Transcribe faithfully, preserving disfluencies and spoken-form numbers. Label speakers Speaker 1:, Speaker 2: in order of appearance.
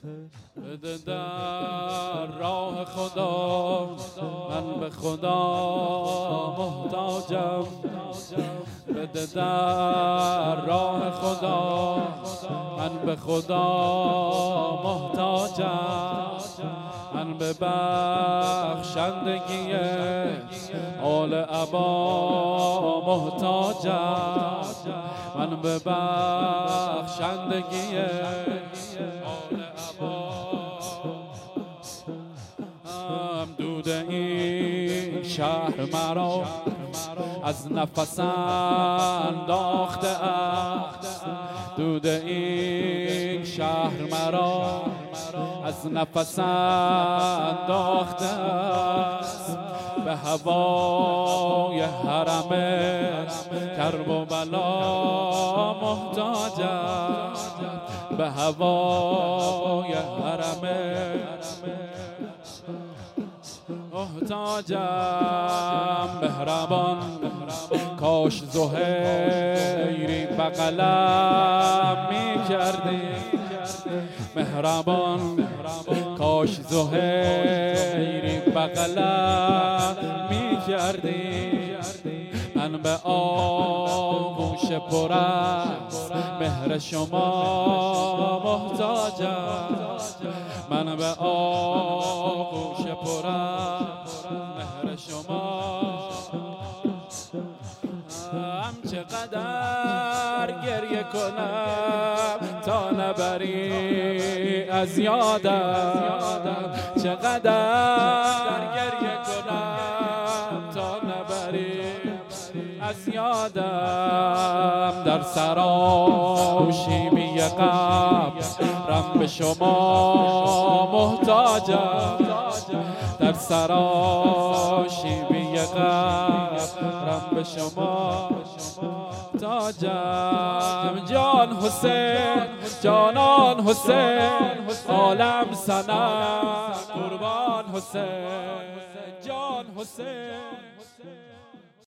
Speaker 1: بده در راه خدا، من به خدا محتاجم. بده در راه خدا، من به خدا محتاجم. من به بخشندگی آل عبا محتاجم. من به بخشندگی آل عبا. دود این شهر مرا از نفس انداخته است. دود این شهر مرا از نفس انداخته است. به هوای حرم کرب و بلا محتاجم. به هوای حرم محتاجم. مهربان کاش زهیری بغلم می کردی. مهربان کاش زهیری بغلم می کردی. من به آغوش پر از مهر شما محتاجم. من به آغوش پر از مهر شما. هم چقدر گریه کنم تا نبری از یادم. چقدر گریه کنم تا نبری از یادم. در سراشیبی قبرم به شما محتاجم. در سراشیبی قبرم به شما محتاجم. جان حسین، جانان حسین، عالم سنم قربان حسین. جان حسین